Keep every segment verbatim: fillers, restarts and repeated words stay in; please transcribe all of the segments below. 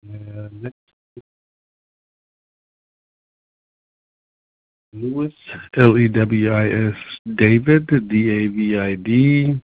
And next, Lewis, L E W I S, David, D A V I D.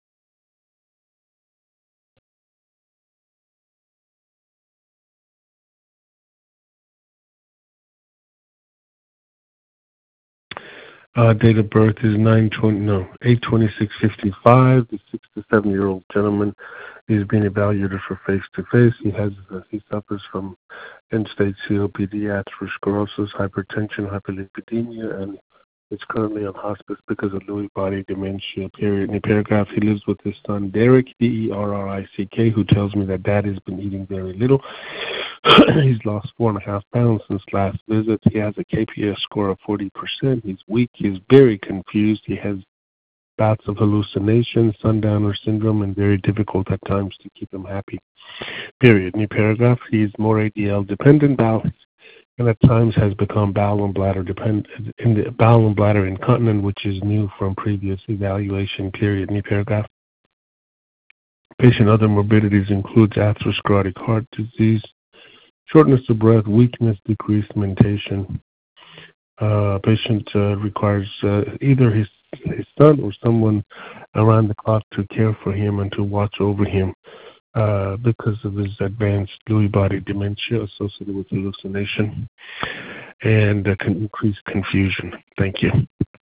Uh, date of birth is nine twenty, no, eight twenty six fifty five. The six to seven year old gentleman is being evaluated for face to face. He has uh, he suffers from end stage C O P D, atherosclerosis, hypertension, hyperlipidemia, and is currently on hospice because of Lewy body dementia. Period. In the paragraph, he lives with his son Derek, D E R R I C K, who tells me that dad has been eating very little. He's lost four and a half pounds since last visit. He has a K P S score of forty percent. He's weak. He's very confused. He has bouts of hallucination, sundowner syndrome, and very difficult at times to keep him happy. Period. New paragraph. He's more A D L dependent, bowel, and at times has become bowel and bladder dependent, in the bowel and bladder incontinent, which is new from previous evaluation. Period. New paragraph. Patient other morbidities includes atherosclerotic heart disease, shortness of breath, weakness, decreased mentation. Uh, patient uh, requires uh, either his his son or someone around the clock to care for him and to watch over him uh, because of his advanced Lewy body dementia associated with hallucination and uh, con- increased confusion. Thank you.